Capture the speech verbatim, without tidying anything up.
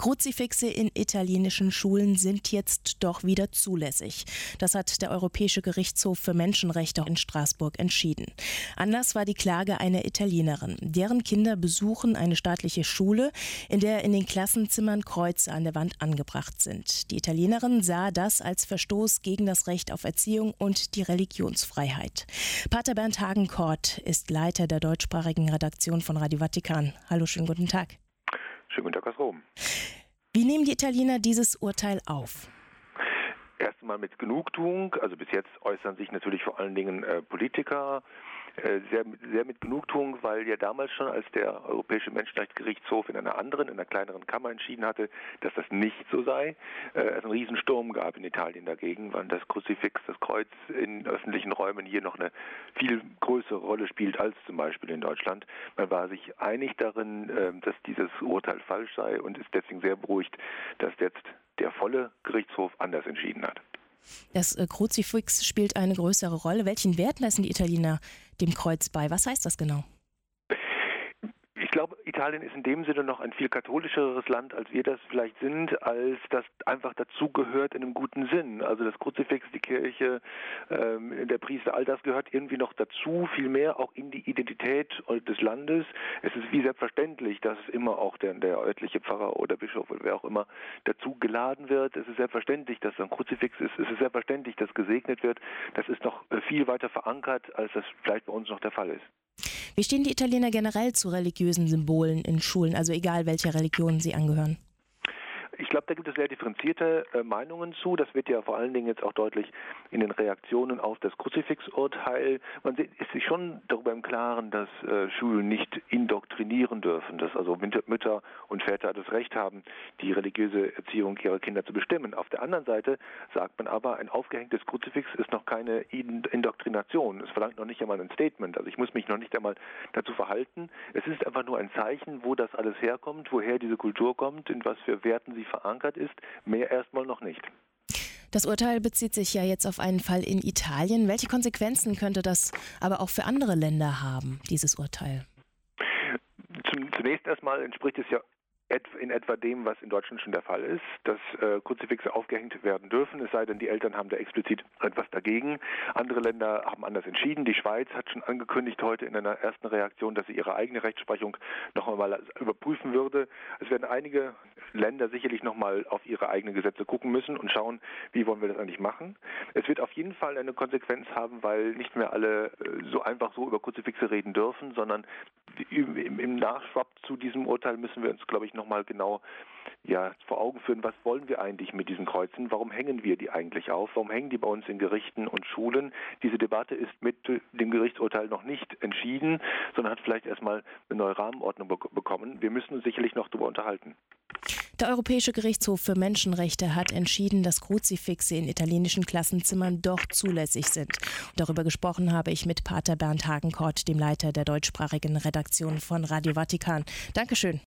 Kruzifixe in italienischen Schulen sind jetzt doch wieder zulässig. Das hat der Europäische Gerichtshof für Menschenrechte in Straßburg entschieden. Anlass war die Klage einer Italienerin. Deren Kinder besuchen eine staatliche Schule, in der in den Klassenzimmern Kreuze an der Wand angebracht sind. Die Italienerin sah das als Verstoß gegen das Recht auf Erziehung und die Religionsfreiheit. Pater Bernd Hagenkort ist Leiter der deutschsprachigen Redaktion von Radio Vatikan. Hallo, schönen guten Tag. Schönen guten Tag aus Rom. Wie nehmen die Italiener dieses Urteil auf? Erst einmal mit Genugtuung. Also bis jetzt äußern sich natürlich vor allen Dingen äh, Politiker äh, sehr, sehr mit Genugtuung, weil ja damals schon, als der Europäische Menschenrechtsgerichtshof in einer anderen, in einer kleineren Kammer entschieden hatte, dass das nicht so sei, äh, es einen Riesensturm gab in Italien dagegen, weil das Kruzifix, das Kreuz in öffentlichen Räumen hier noch eine viel größere Rolle spielt als zum Beispiel in Deutschland. Man war sich einig darin, äh, dass dieses Urteil falsch sei und ist deswegen sehr beruhigt, dass jetzt der volle Gerichtshof anders entschieden hat. Das äh, Kruzifix spielt eine größere Rolle. Welchen Wert messen die Italiener dem Kreuz bei? Was heißt das genau? Ich glaube, Italien ist in dem Sinne noch ein viel katholischeres Land, als wir das vielleicht sind, als das einfach dazugehört in einem guten Sinn. Also das Kruzifix, die Kirche, ähm, der Priester, all das gehört irgendwie noch dazu, viel mehr auch in die Identität des Landes. Es ist wie selbstverständlich, dass immer auch der, der örtliche Pfarrer oder Bischof oder wer auch immer dazu geladen wird. Es ist selbstverständlich, dass ein Kruzifix ist. Es ist selbstverständlich, dass gesegnet wird. Das ist noch viel weiter verankert, als das vielleicht bei uns noch der Fall ist. Wie stehen die Italiener generell zu religiösen Symbolen in Schulen, also egal welcher Religion sie angehören? Ich glaube, da gibt es sehr differenzierte äh, Meinungen zu. Das wird ja vor allen Dingen jetzt auch deutlich in den Reaktionen auf das Kruzifixurteil. Man ist sich schon darüber im Klaren, dass äh, Schulen nicht indoktrinieren dürfen, dass also Mütter und Väter das Recht haben, die religiöse Erziehung ihrer Kinder zu bestimmen. Auf der anderen Seite sagt man aber, ein aufgehängtes Kruzifix ist noch keine Indoktrination. Es verlangt noch nicht einmal ein Statement. Also ich muss mich noch nicht einmal dazu verhalten. Es ist einfach nur ein Zeichen, wo das alles herkommt, woher diese Kultur kommt, in was für Werten sie verankert ist, mehr erstmal noch nicht. Das Urteil bezieht sich ja jetzt auf einen Fall in Italien. Welche Konsequenzen könnte das aber auch für andere Länder haben, dieses Urteil? Zunächst erstmal entspricht es ja in etwa dem, was in Deutschland schon der Fall ist, dass äh, Kruzifixe aufgehängt werden dürfen, es sei denn, die Eltern haben da explizit etwas dagegen. Andere Länder haben anders entschieden. Die Schweiz hat schon angekündigt heute in einer ersten Reaktion, dass sie ihre eigene Rechtsprechung noch einmal überprüfen würde. Es werden einige Länder sicherlich noch mal auf ihre eigenen Gesetze gucken müssen und schauen, wie wollen wir das eigentlich machen. Es wird auf jeden Fall eine Konsequenz haben, weil nicht mehr alle äh, so einfach so über Kruzifixe reden dürfen, sondern im, im Nachschwapp zu diesem Urteil müssen wir uns, glaube ich, nochmal genau ja, vor Augen führen, was wollen wir eigentlich mit diesen Kreuzen? Warum hängen wir die eigentlich auf? Warum hängen die bei uns in Gerichten und Schulen? Diese Debatte ist mit dem Gerichtsurteil noch nicht entschieden, sondern hat vielleicht erstmal eine neue Rahmenordnung be- bekommen. Wir müssen uns sicherlich noch darüber unterhalten. Der Europäische Gerichtshof für Menschenrechte hat entschieden, dass Kruzifixe in italienischen Klassenzimmern doch zulässig sind. Und darüber gesprochen habe ich mit Pater Bernd Hagenkort, dem Leiter der deutschsprachigen Redaktion von Radio Vatikan. Dankeschön.